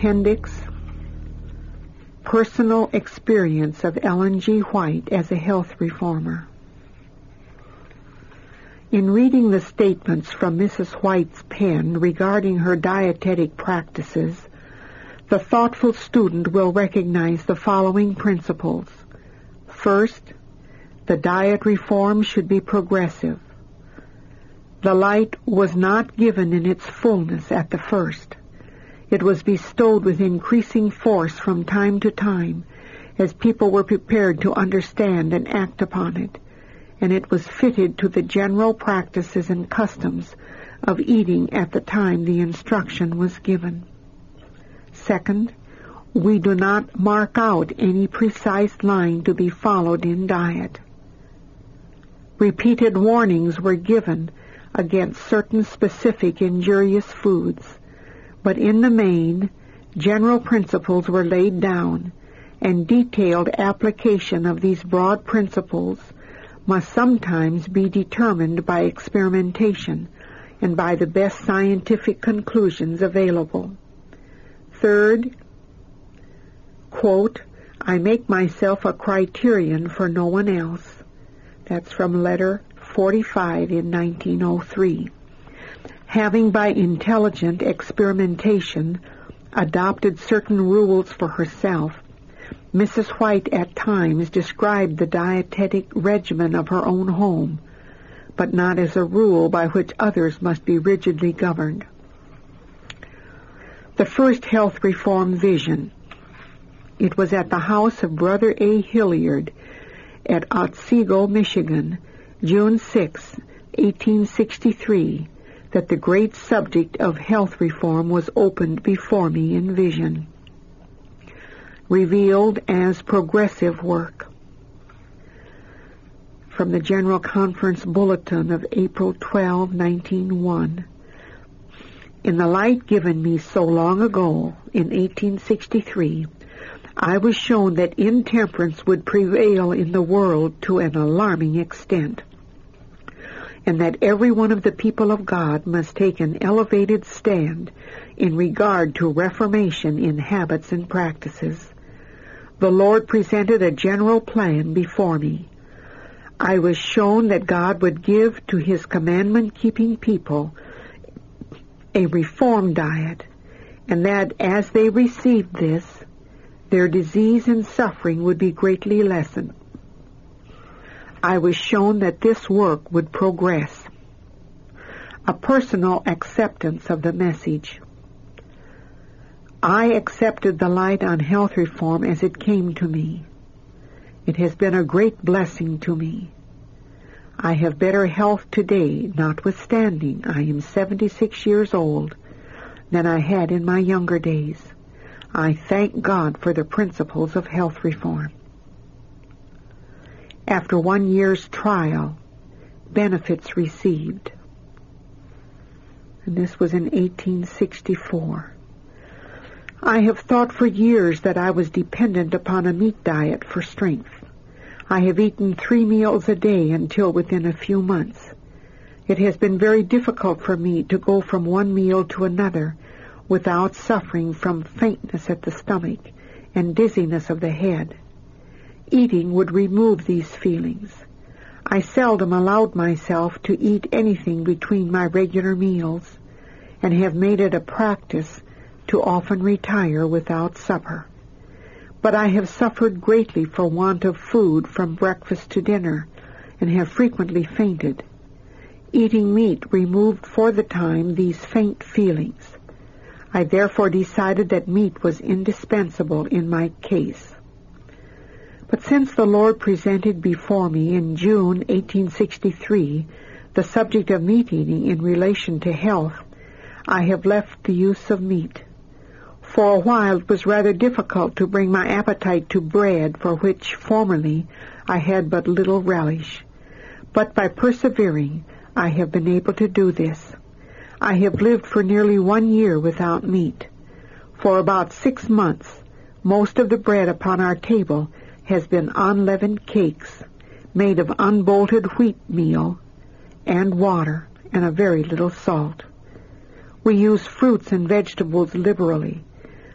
Appendix: Personal experience of Ellen G. White as a health reformer. In reading the statements from Mrs. White's pen regarding her dietetic practices, the thoughtful student will recognize the following principles. First, the diet reform should be progressive. The light was not given in its fullness at the first. It was bestowed with increasing force from time to time as people were prepared to understand and act upon it, and it was fitted to the general practices and customs of eating at the time the instruction was given. Second, we do not mark out any precise line to be followed in diet. Repeated warnings were given against certain specific injurious foods, but in the main, general principles were laid down, and detailed application of these broad principles must sometimes be determined by experimentation and by the best scientific conclusions available. Third, quote, I make myself a criterion for no one else. That's from letter 45 in 1903. Having by intelligent experimentation adopted certain rules for herself, Mrs. White at times described the dietetic regimen of her own home, but not as a rule by which others must be rigidly governed. The first health reform vision. It was at the house of Brother A. Hilliard at Otsego, Michigan, June 6, 1863, that the great subject of health reform was opened before me in vision, revealed as progressive work. From the General Conference Bulletin of April 12, 1901. In the light given me so long ago, in 1863, I was shown that intemperance would prevail in the world to an alarming extent, and that every one of the people of God must take an elevated stand in regard to reformation in habits and practices. The Lord presented a general plan before me. I was shown that God would give to His commandment-keeping people a reform diet, and that as they received this, their disease and suffering would be greatly lessened. I was shown that this work would progress. A personal acceptance of the message. I accepted the light on health reform as it came to me. It has been a great blessing to me. I have better health today, notwithstanding I am 76 years old, than I had in my younger days. I thank God for the principles of health reform. After 1 year's trial, benefits received. And this was in 1864. I have thought for years that I was dependent upon a meat diet for strength. I have eaten 3 meals a day until within a few months. It has been very difficult for me to go from one meal to another without suffering from faintness at the stomach and dizziness of the head. Eating would remove these feelings. I seldom allowed myself to eat anything between my regular meals, and have made it a practice to often retire without supper. But I have suffered greatly for want of food from breakfast to dinner, and have frequently fainted. Eating meat removed for the time these faint feelings. I therefore decided that meat was indispensable in my case. But since the Lord presented before me in June 1863 the subject of meat eating in relation to health, I have left the use of meat. For a while it was rather difficult to bring my appetite to bread, for which formerly I had but little relish. But by persevering, I have been able to do this. I have lived for nearly 1 year without meat. For about 6 months, most of the bread upon our table has been unleavened cakes made of unbolted wheat meal and water and a very little salt. We use fruits and vegetables liberally.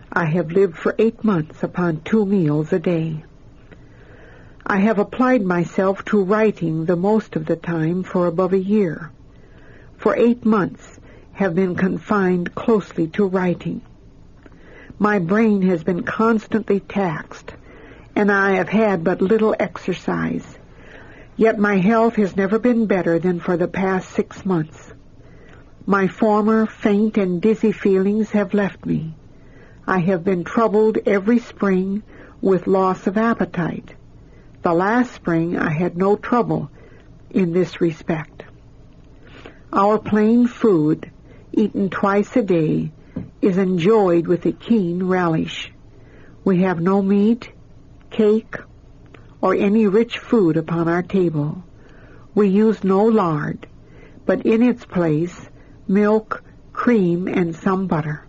I have lived for 8 months upon 2 meals a day. I have applied myself to writing the most of the time for above a year. For 8 months have been confined closely to writing. My brain has been constantly taxed, and I have had but little exercise. Yet my health has never been better than for the past 6 months. My former faint and dizzy feelings have left me. I have been troubled every spring with loss of appetite. The last spring I had no trouble in this respect. Our plain food, eaten twice a day, is enjoyed with a keen relish. We have no meat, cake, or any rich food upon our table. We use no lard, but in its place, milk, cream, and some butter.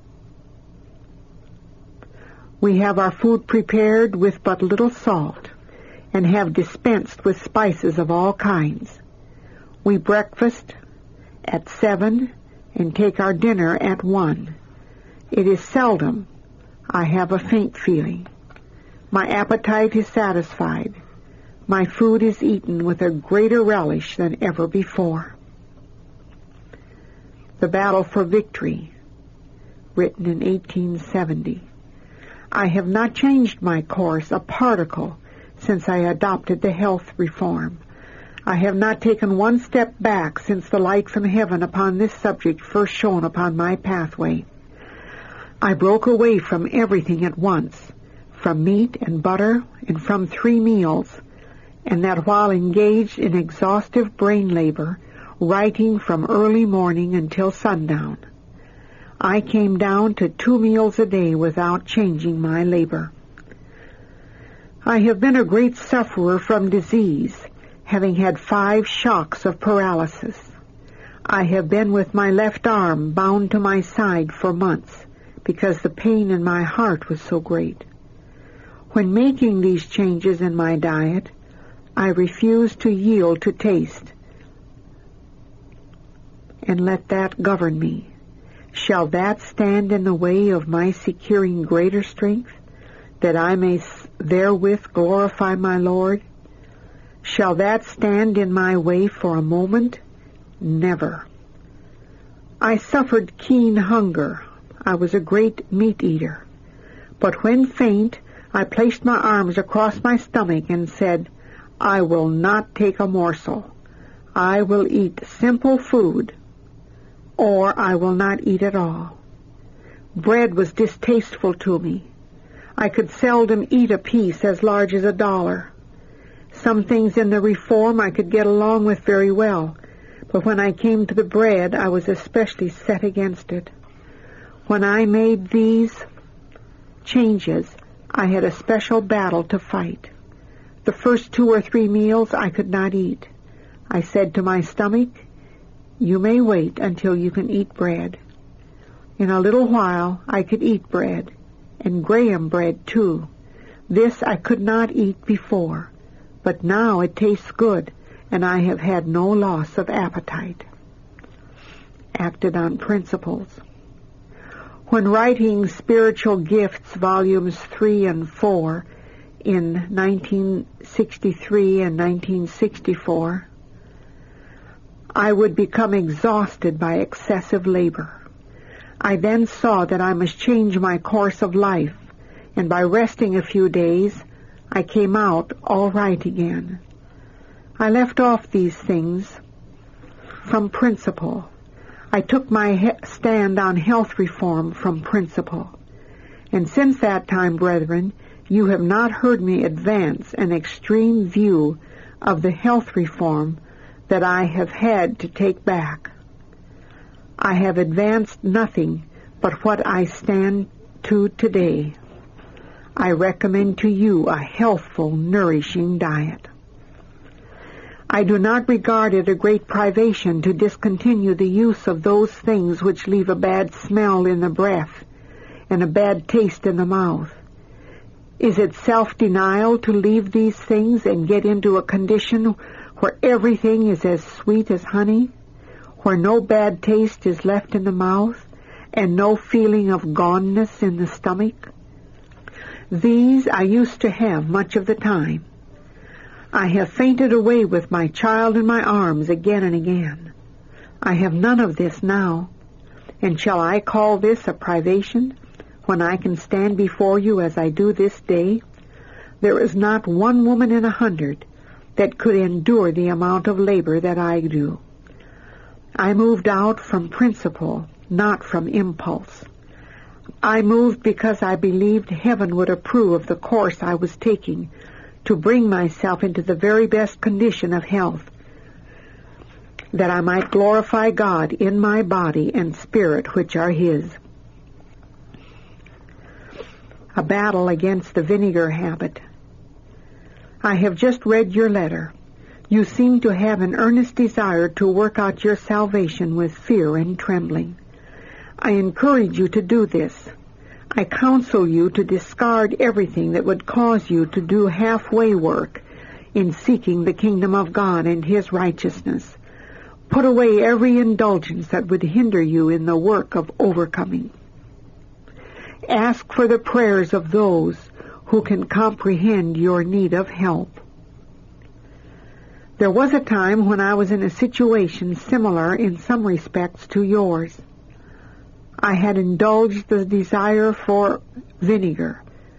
We have our food prepared with but little salt, and have dispensed with spices of all kinds. We breakfast at 7 and take our dinner at 1. It is seldom I have a faint feeling. My appetite is satisfied. My food is eaten with a greater relish than ever before. The Battle for Victory, written in 1870. I have not changed my course a particle since I adopted the health reform. I have not taken one step back since the light from heaven upon this subject first shone upon my pathway. I broke away from everything at once, from meat and butter and from 3 meals, and that while engaged in exhaustive brain labor, writing from early morning until sundown. I came down to 2 meals a day without changing my labor. I have been a great sufferer from disease, having had 5 shocks of paralysis. I have been with my left arm bound to my side for months because the pain in my heart was so great. When making these changes in my diet, I refused to yield to taste and let that govern me. Shall that stand in the way of my securing greater strength, that I may therewith glorify my Lord? Shall that stand in my way for a moment? Never. I suffered keen hunger. I was a great meat eater. But when faint, I placed my arms across my stomach and said, I will not take a morsel. I will eat simple food, or I will not eat at all. Bread was distasteful to me. I could seldom eat a piece as large as $1. Some things in the reform I could get along with very well, but when I came to the bread, I was especially set against it. When I made these changes, I had a special battle to fight. The first 2 or 3 meals I could not eat. I said to my stomach, you may wait until you can eat bread. In a little while I could eat bread, and graham bread too. This I could not eat before, but now it tastes good, and I have had no loss of appetite. Acted on principles. When writing Spiritual Gifts, volumes 3 and 4, in 1963 and 1964, I would become exhausted by excessive labor. I then saw that I must change my course of life, and by resting a few days, I came out all right again. I left off these things from principle. I took my stand on health reform from principle. And since that time, brethren, you have not heard me advance an extreme view of the health reform that I have had to take back. I have advanced nothing but what I stand to today. I recommend to you a healthful, nourishing diet. I do not regard it a great privation to discontinue the use of those things which leave a bad smell in the breath and a bad taste in the mouth. Is it self-denial to leave these things and get into a condition where everything is as sweet as honey, where no bad taste is left in the mouth, and no feeling of goneness in the stomach? These I used to have much of the time. I have fainted away with my child in my arms again and again. I have none of this now. And shall I call this a privation when I can stand before you as I do this day? There is not one woman in 100 that could endure the amount of labor that I do. I moved out from principle, not from impulse. I moved because I believed heaven would approve of the course I was taking to bring myself into the very best condition of health, that I might glorify God in my body and spirit, which are His. A battle against the vinegar habit. I have just read your letter. You seem to have an earnest desire to work out your salvation with fear and trembling. I encourage you to do this. I counsel you to discard everything that would cause you to do halfway work in seeking the kingdom of God and His righteousness. Put away every indulgence that would hinder you in the work of overcoming. Ask for the prayers of those who can comprehend your need of help. There was a time when I was in a situation similar in some respects to yours. I had indulged the desire for vinegar,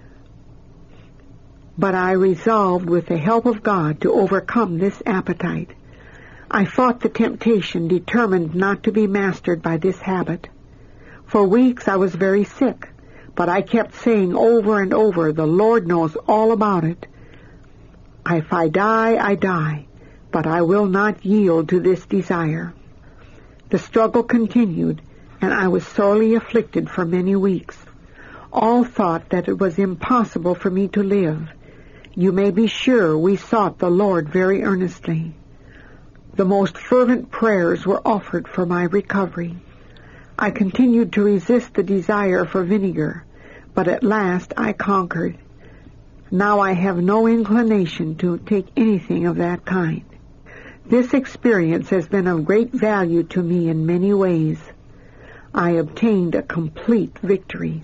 but I resolved with the help of God to overcome this appetite. I fought the temptation, determined not to be mastered by this habit. For weeks I was very sick, but I kept saying over and over, the Lord knows all about it. If I die, I die, but I will not yield to this desire. The struggle continued, and I was sorely afflicted for many weeks. All thought that it was impossible for me to live. You may be sure we sought the Lord very earnestly. The most fervent prayers were offered for my recovery. I continued to resist the desire for vinegar, but at last I conquered. Now I have no inclination to take anything of that kind. This experience has been of great value to me in many ways. I obtained a complete victory.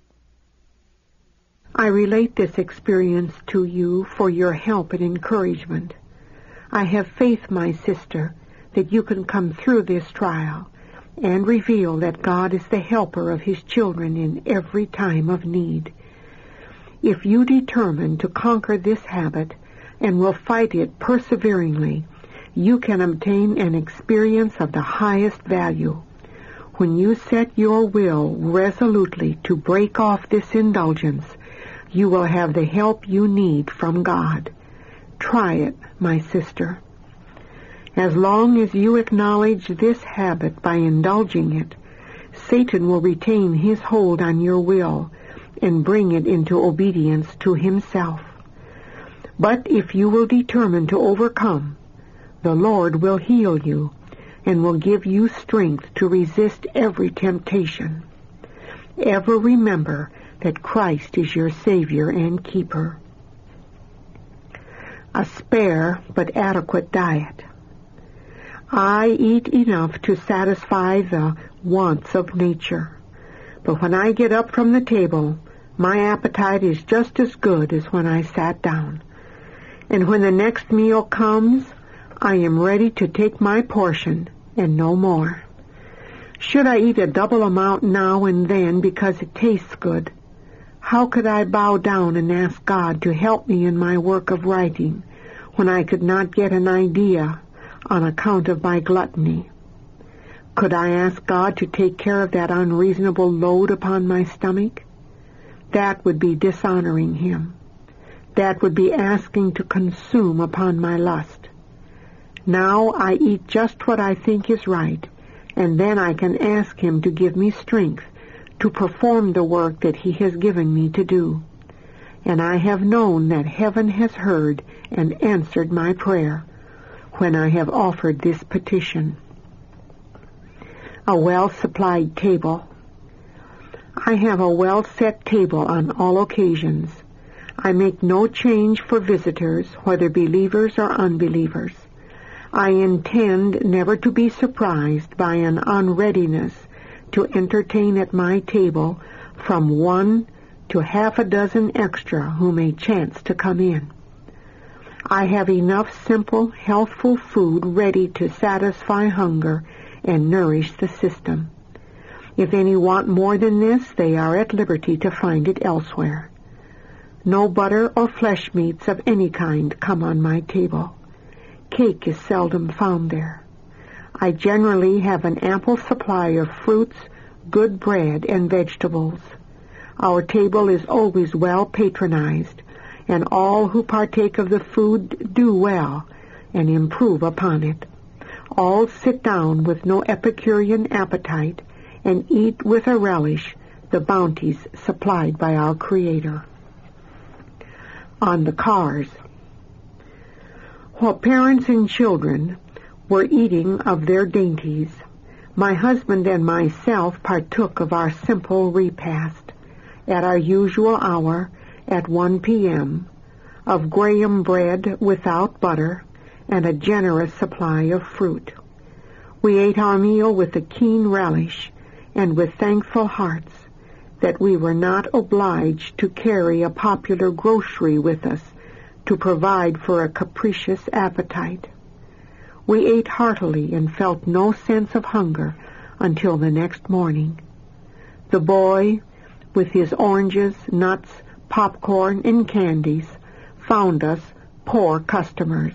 I relate this experience to you for your help and encouragement. I have faith, my sister, that you can come through this trial and reveal that God is the helper of His children in every time of need. If you determine to conquer this habit and will fight it perseveringly, you can obtain an experience of the highest value. When you set your will resolutely to break off this indulgence, you will have the help you need from God. Try it, my sister. As long as you acknowledge this habit by indulging it, Satan will retain his hold on your will and bring it into obedience to himself. But if you will determine to overcome, the Lord will heal you and will give you strength to resist every temptation. Ever remember that Christ is your Savior and Keeper. A spare but adequate diet. I eat enough to satisfy the wants of nature, but when I get up from the table, my appetite is just as good as when I sat down. And when the next meal comes, I am ready to take my portion and no more. Should I eat a double amount now and then because it tastes good? How could I bow down and ask God to help me in my work of writing when I could not get an idea on account of my gluttony? Could I ask God to take care of that unreasonable load upon my stomach? That would be dishonoring Him. That would be asking to consume upon my lust. Now I eat just what I think is right, and then I can ask Him to give me strength to perform the work that He has given me to do. And I have known that heaven has heard and answered my prayer when I have offered this petition. A well-supplied table. I have a well-set table on all occasions. I make no change for visitors, whether believers or unbelievers. I intend never to be surprised by an unreadiness to entertain at my table from 1 to half a dozen extra who may chance to come in. I have enough simple, healthful food ready to satisfy hunger and nourish the system. If any want more than this, they are at liberty to find it elsewhere. No butter or flesh meats of any kind come on my table. Cake is seldom found there. I generally have an ample supply of fruits, good bread, and vegetables. Our table is always well patronized, and all who partake of the food do well and improve upon it. All sit down with no Epicurean appetite and eat with a relish the bounties supplied by our Creator. On the cars. While parents and children were eating of their dainties, my husband and myself partook of our simple repast at our usual hour at 1 p.m. of graham bread without butter and a generous supply of fruit. We ate our meal with a keen relish and with thankful hearts that we were not obliged to carry a popular grocery with us to provide for a capricious appetite. We ate heartily and felt no sense of hunger until the next morning. The boy, with his oranges, nuts, popcorn, and candies, found us poor customers.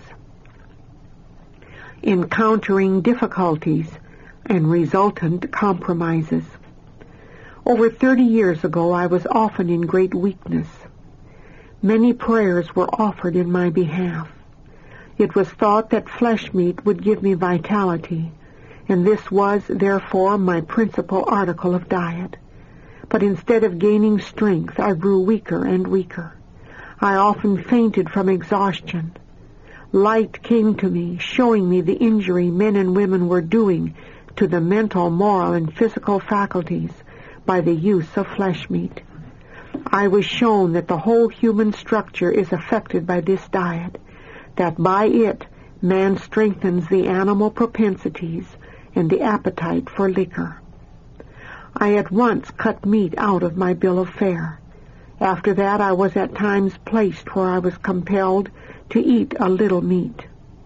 Encountering difficulties and resultant compromises. Over 30 years ago, I was often in great weakness. Many prayers were offered in my behalf. It was thought that flesh meat would give me vitality, and this was, therefore, my principal article of diet. But instead of gaining strength, I grew weaker and weaker. I often fainted from exhaustion. Light came to me, showing me the injury men and women were doing to the mental, moral, and physical faculties by the use of flesh meat. I was shown that the whole human structure is affected by this diet, that by it man strengthens the animal propensities and the appetite for liquor. I at once cut meat out of my bill of fare. After that, I was at times placed where I was compelled to eat a little meat.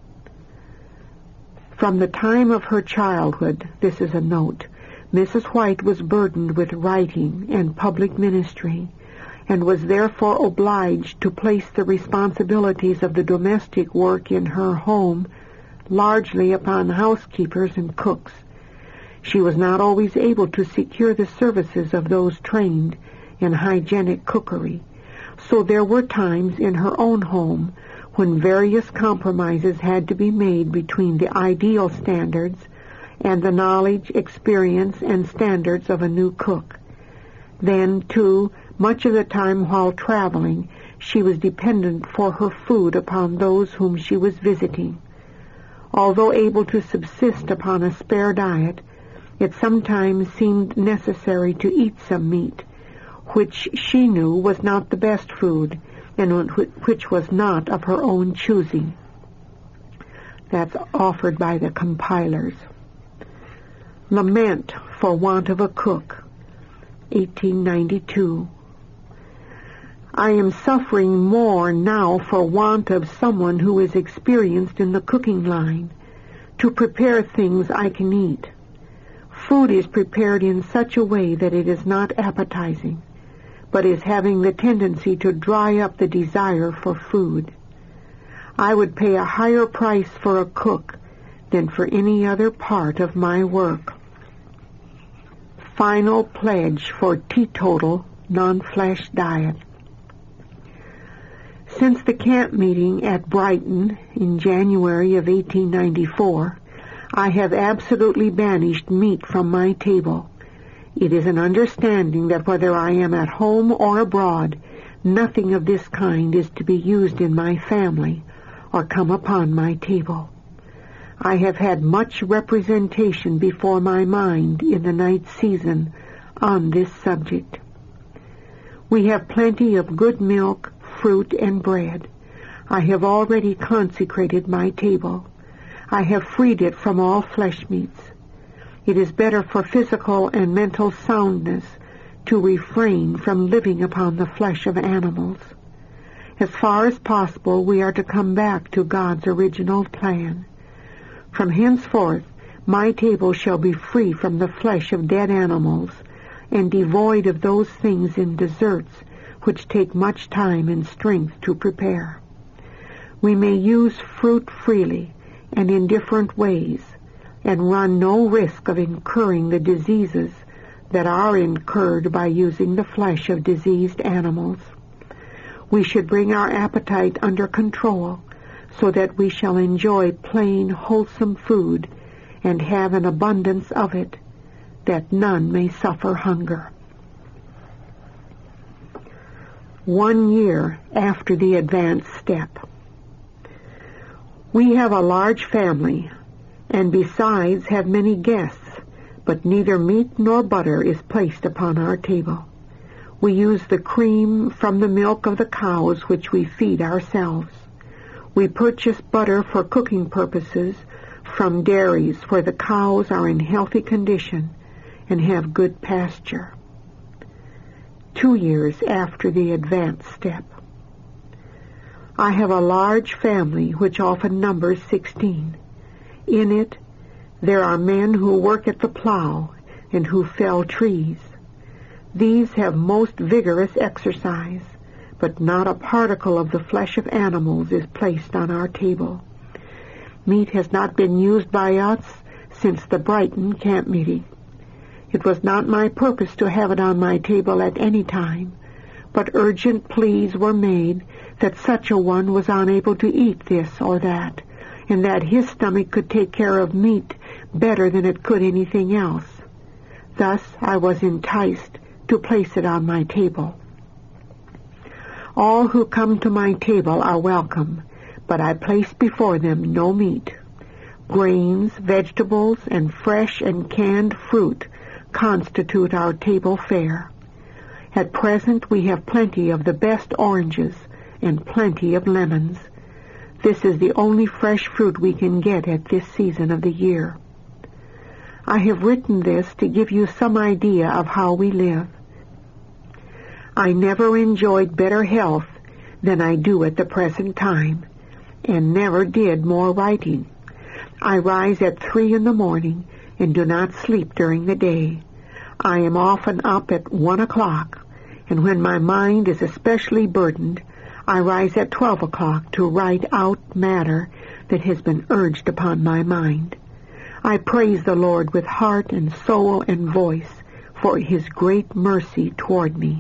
From the time of her childhood, this is a note, Mrs. White was burdened with writing and public ministry, and was therefore obliged to place the responsibilities of the domestic work in her home largely upon housekeepers and cooks. She was not always able to secure the services of those trained in hygienic cookery, so there were times in her own home when various compromises had to be made between the ideal standards and the knowledge, experience, and standards of a new cook. Then, too, much of the time while traveling, she was dependent for her food upon those whom she was visiting. Although able to subsist upon a spare diet, it sometimes seemed necessary to eat some meat, which she knew was not the best food, and which was not of her own choosing. That's offered by the compilers. Lament for want of a cook, 1892. I am suffering more now for want of someone who is experienced in the cooking line, to prepare things I can eat. Food is prepared in such a way that it is not appetizing, but is having the tendency to dry up the desire for food. I would pay a higher price for a cook than for any other part of my work. Final pledge for teetotal, non-flesh diet. Since the camp meeting at Brighton in January of 1894, I have absolutely banished meat from my table. It is an understanding that whether I am at home or abroad, nothing of this kind is to be used in my family or come upon my table. I have had much representation before my mind in the night season on this subject. We have plenty of good milk, fruit, and bread. I have already consecrated my table. I have freed it from all flesh meats. It is better for physical and mental soundness to refrain from living upon the flesh of animals. As far as possible, we are to come back to God's original plan. From henceforth, my table shall be free from the flesh of dead animals and devoid of those things in desserts which take much time and strength to prepare. We may use fruit freely and in different ways and run no risk of incurring the diseases that are incurred by using the flesh of diseased animals. We should bring our appetite under control so that we shall enjoy plain, wholesome food and have an abundance of it, that none may suffer hunger. 1 year after the advanced step. We have a large family, and besides have many guests, but neither meat nor butter is placed upon our table. We use the cream from the milk of the cows which we feed ourselves. We purchase butter for cooking purposes from dairies where the cows are in healthy condition and have good pasture. 2 years after the advanced step. I have a large family which often numbers 16. In it, there are men who work at the plow and who fell trees. These have most vigorous exercise, but not a particle of the flesh of animals is placed on our table. Meat has not been used by us since the Brighton camp meeting. It was not my purpose to have it on my table at any time, but urgent pleas were made that such a one was unable to eat this or that, and that his stomach could take care of meat better than it could anything else. Thus I was enticed to place it on my table. All who come to my table are welcome, but I place before them no meat. Grains, vegetables, and fresh and canned fruit constitute our table fare. At present we have plenty of the best oranges and plenty of lemons. This is the only fresh fruit we can get at this season of the year. I have written this to give you some idea of how we live. I never enjoyed better health than I do at the present time, and never did more writing. I rise at 3 in the morning and do not sleep during the day. I am often up at 1 o'clock, and when my mind is especially burdened, I rise at 12 o'clock to write out matter that has been urged upon my mind. I praise the Lord with heart and soul and voice for His great mercy toward me.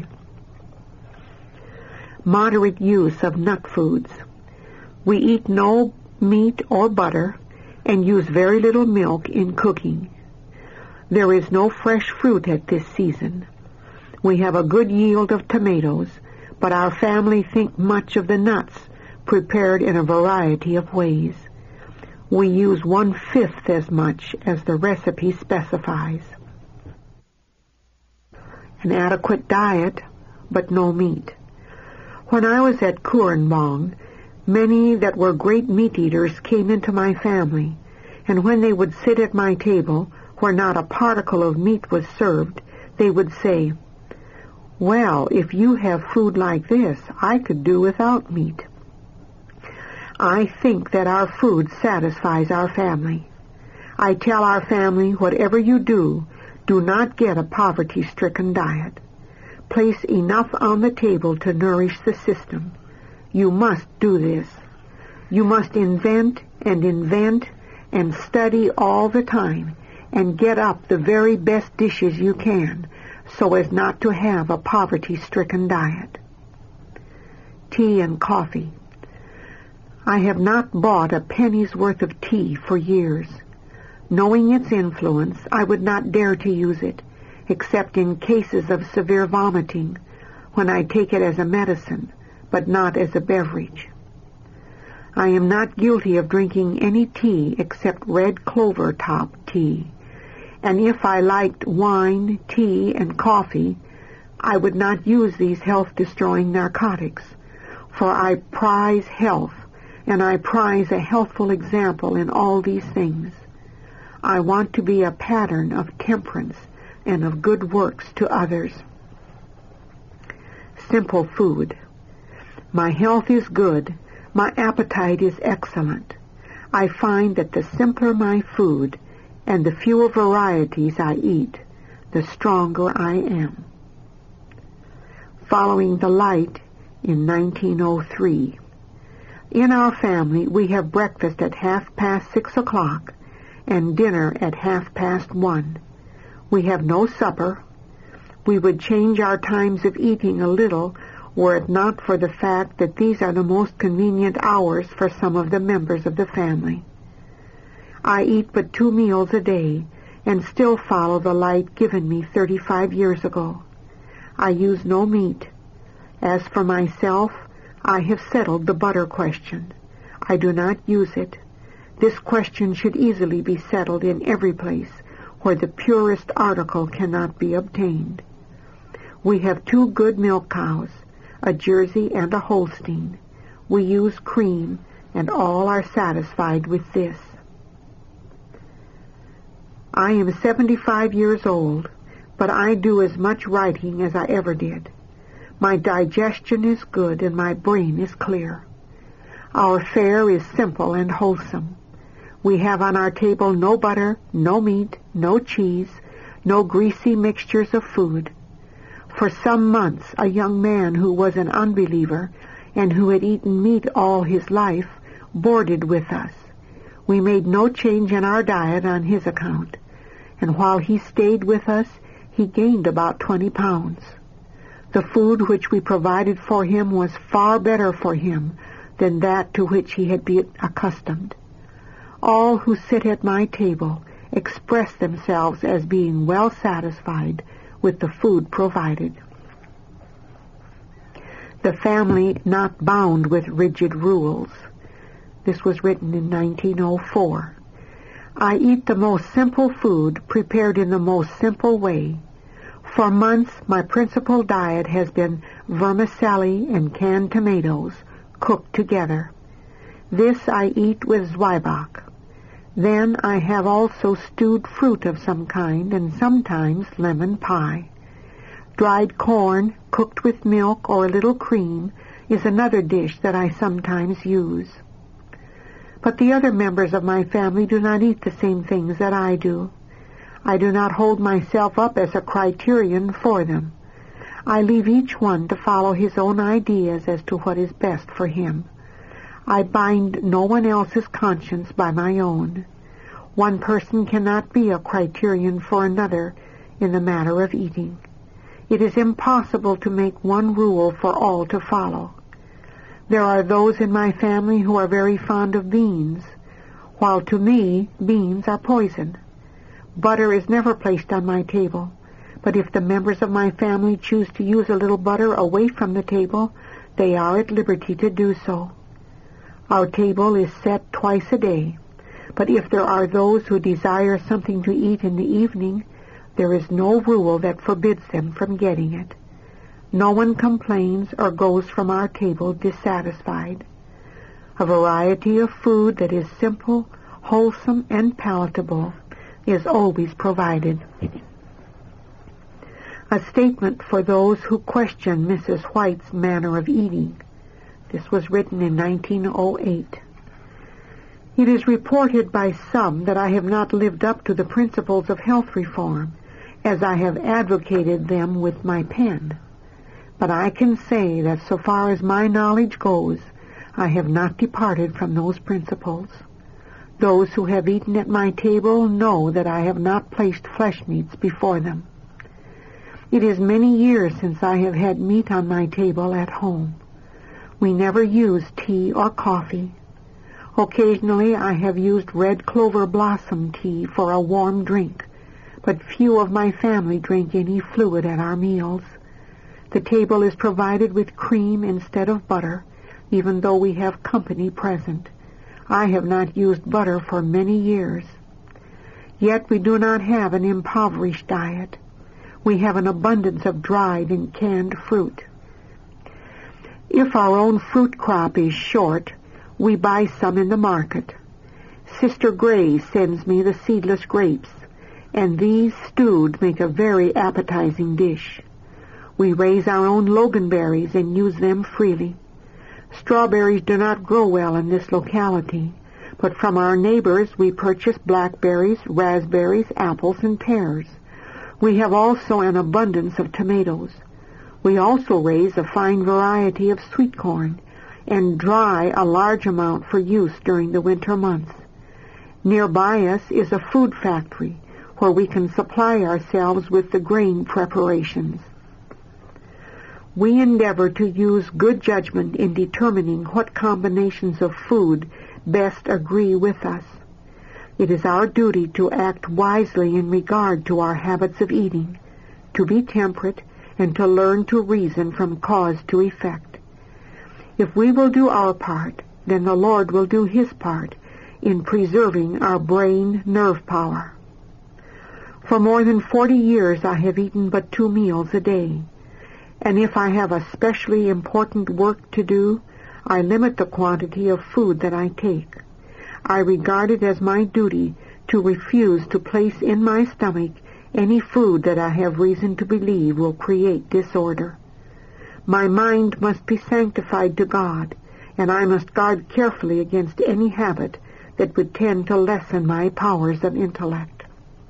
Moderate use of nut foods. We eat no meat or butter and use very little milk in cooking. There is no fresh fruit at this season. We have a good yield of tomatoes, but our family think much of the nuts prepared in a variety of ways. We use 1/5 as much as the recipe specifies. An adequate diet, but no meat. When I was at Kurenbong, many that were great meat-eaters came into my family, and when they would sit at my table, where not a particle of meat was served, they would say, "Well, if you have food like this, I could do without meat." I think that our food satisfies our family. I tell our family, whatever you do, do not get a poverty-stricken diet. Place enough on the table to nourish the system. You must do this. You must invent and study all the time and get up the very best dishes you can so as not to have a poverty-stricken diet. Tea and coffee. I have not bought a penny's worth of tea for years. Knowing its influence, I would not dare to use it, except in cases of severe vomiting, when I take it as a medicine, but not as a beverage. I am not guilty of drinking any tea except red clover top tea, and if I liked wine, tea, and coffee, I would not use these health-destroying narcotics, for I prize health, and I prize a healthful example in all these things. I want to be a pattern of temperance and of good works to others. Simple food. My health is good. My appetite is excellent. I find that the simpler my food and the fewer varieties I eat, the stronger I am. Following the Light in 1903. In our family, we have breakfast at 6:30 and dinner at 1:30. We have no supper. We would change our times of eating a little were it not for the fact that these are the most convenient hours for some of the members of the family. I eat but 2 meals a day and still follow the Light given me 35 years ago. I use no meat. As for myself, I have settled the butter question. I do not use it. This question should easily be settled in every place where the purest article cannot be obtained. We have 2 good milk cows, a Jersey and a Holstein. We use cream, and all are satisfied with this. I am 75 years old, but I do as much writing as I ever did. My digestion is good and my brain is clear. Our fare is simple and wholesome. We have on our table no butter, no meat, no cheese, no greasy mixtures of food. For some months, a young man who was an unbeliever and who had eaten meat all his life boarded with us. We made no change in our diet on his account, and while he stayed with us, he gained about 20 pounds. The food which we provided for him was far better for him than that to which he had been accustomed. All who sit at my table express themselves as being well satisfied with the food provided. The family not bound with rigid rules. This was written in 1904. I eat the most simple food prepared in the most simple way. For months, my principal diet has been vermicelli and canned tomatoes cooked together. This I eat with Zwieback. Then I have also stewed fruit of some kind and sometimes lemon pie. Dried corn cooked with milk or a little cream is another dish that I sometimes use. But the other members of my family do not eat the same things that I do. I do not hold myself up as a criterion for them. I leave each one to follow his own ideas as to what is best for him. I bind no one else's conscience by my own. One person cannot be a criterion for another in the matter of eating. It is impossible to make one rule for all to follow. There are those in my family who are very fond of beans, while to me beans are poison. Butter is never placed on my table, but if the members of my family choose to use a little butter away from the table, they are at liberty to do so. Our table is set twice a day, but if there are those who desire something to eat in the evening, there is no rule that forbids them from getting it. No one complains or goes from our table dissatisfied. A variety of food that is simple, wholesome, and palatable is always provided. A statement for those who question Mrs. White's manner of eating. This was written in 1908. It is reported by some that I have not lived up to the principles of health reform, as I have advocated them with my pen. But I can say that so far as my knowledge goes, I have not departed from those principles. Those who have eaten at my table know that I have not placed flesh meats before them. It is many years since I have had meat on my table at home. We never use tea or coffee. Occasionally I have used red clover blossom tea for a warm drink, but few of my family drink any fluid at our meals. The table is provided with cream instead of butter, even though we have company present. I have not used butter for many years. Yet we do not have an impoverished diet. We have an abundance of dried and canned fruit. If our own fruit crop is short, we buy some in the market. Sister Gray sends me the seedless grapes, and these stewed make a very appetizing dish. We raise our own loganberries and use them freely. Strawberries do not grow well in this locality, but from our neighbors we purchase blackberries, raspberries, apples, and pears. We have also an abundance of tomatoes. We also raise a fine variety of sweet corn and dry a large amount for use during the winter months. Nearby us is a food factory where we can supply ourselves with the grain preparations. We endeavor to use good judgment in determining what combinations of food best agree with us. It is our duty to act wisely in regard to our habits of eating, to be temperate, and to learn to reason from cause to effect. If we will do our part, then the Lord will do His part in preserving our brain nerve power. For more than 40 years I have eaten but 2 meals a day, and if I have especially important work to do, I limit the quantity of food that I take. I regard it as my duty to refuse to place in my stomach any food that I have reason to believe will create disorder. My mind must be sanctified to God, and I must guard carefully against any habit that would tend to lessen my powers of intellect.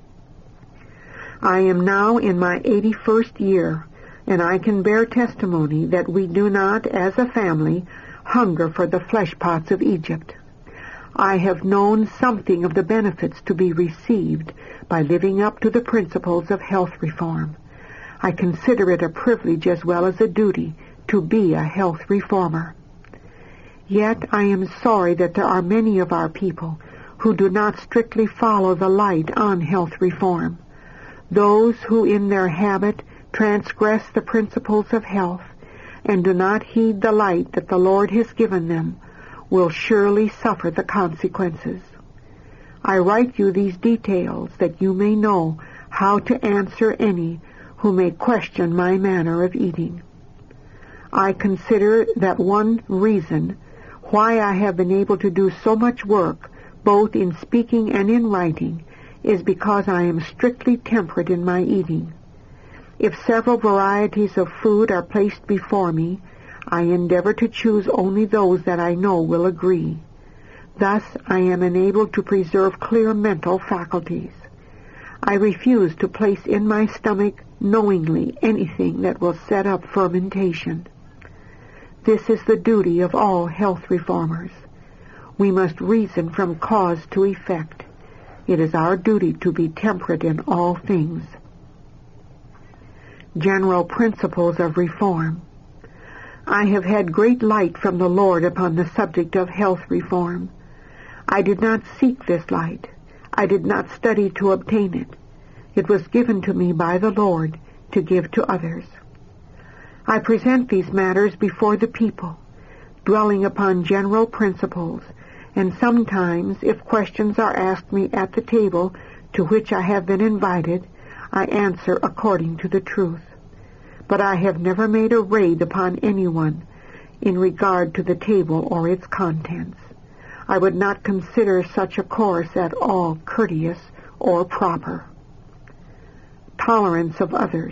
I am now in my 81st year, and I can bear testimony that we do not, as a family, hunger for the flesh pots of Egypt. I have known something of the benefits to be received by living up to the principles of health reform. I consider it a privilege as well as a duty to be a health reformer. Yet I am sorry that there are many of our people who do not strictly follow the light on health reform. Those who in their habit transgress the principles of health and do not heed the light that the Lord has given them will surely suffer the consequences. I write you these details that you may know how to answer any who may question my manner of eating. I consider that one reason why I have been able to do so much work, both in speaking and in writing, is because I am strictly temperate in my eating. If several varieties of food are placed before me, I endeavor to choose only those that I know will agree. Thus I am enabled to preserve clear mental faculties. I refuse to place in my stomach knowingly anything that will set up fermentation. This is the duty of all health reformers. We must reason from cause to effect. It is our duty to be temperate in all things. General principles of reform. I have had great light from the Lord upon the subject of health reform. I did not seek this light. I did not study to obtain it. It was given to me by the Lord to give to others. I present these matters before the people, dwelling upon general principles, and sometimes, if questions are asked me at the table to which I have been invited, I answer according to the truth. But I have never made a raid upon anyone in regard to the table or its contents. I would not consider such a course at all courteous or proper. Tolerance of others.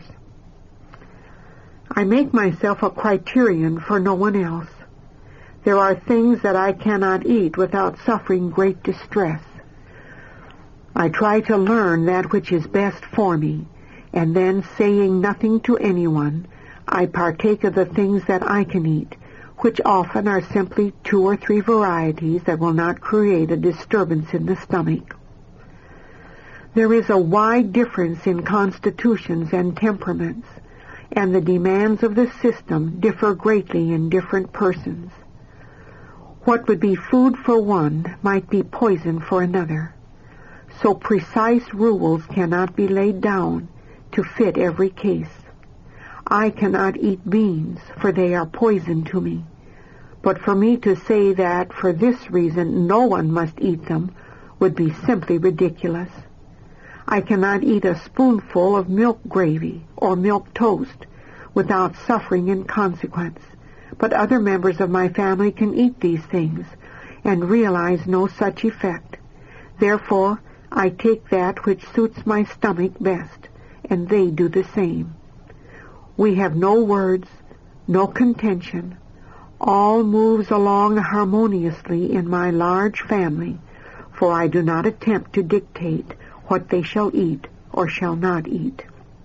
I make myself a criterion for no one else. There are things that I cannot eat without suffering great distress. I try to learn that which is best for me, and then, saying nothing to anyone, I partake of the things that I can eat, which often are simply 2 or 3 varieties that will not create a disturbance in the stomach. There is a wide difference in constitutions and temperaments, and the demands of the system differ greatly in different persons. What would be food for one might be poison for another. So precise rules cannot be laid down to fit every case. I cannot eat beans, for they are poison to me. But for me to say that for this reason no one must eat them would be simply ridiculous. I cannot eat a spoonful of milk gravy or milk toast without suffering in consequence, but other members of my family can eat these things and realize no such effect, Therefore, I take that which suits my stomach best, and they do the same. We have no words, no contention. All moves along harmoniously in my large family, for I do not attempt to dictate what they shall eat or shall not eat.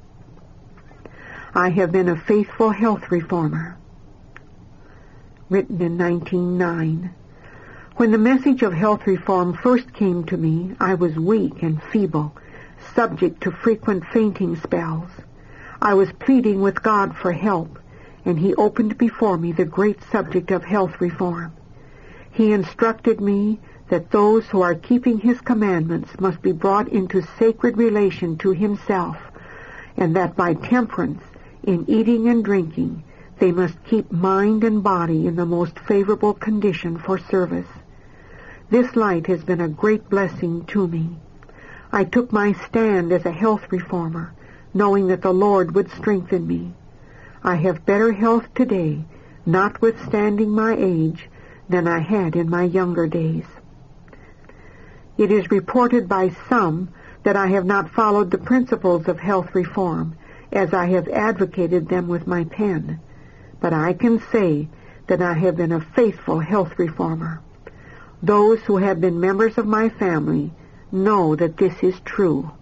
I have been a faithful health reformer. Written in 1909. When the message of health reform first came to me, I was weak and feeble, subject to frequent fainting spells. I was pleading with God for help, and He opened before me the great subject of health reform. He instructed me that those who are keeping His commandments must be brought into sacred relation to Himself, and that by temperance in eating and drinking they must keep mind and body in the most favorable condition for service. This light has been a great blessing to me. I took my stand as a health reformer, knowing that the Lord would strengthen me. I have better health today, notwithstanding my age, than I had in my younger days. It is reported by some that I have not followed the principles of health reform, as I have advocated them with my pen. But I can say that I have been a faithful health reformer. Those who have been members of my family know that this is true.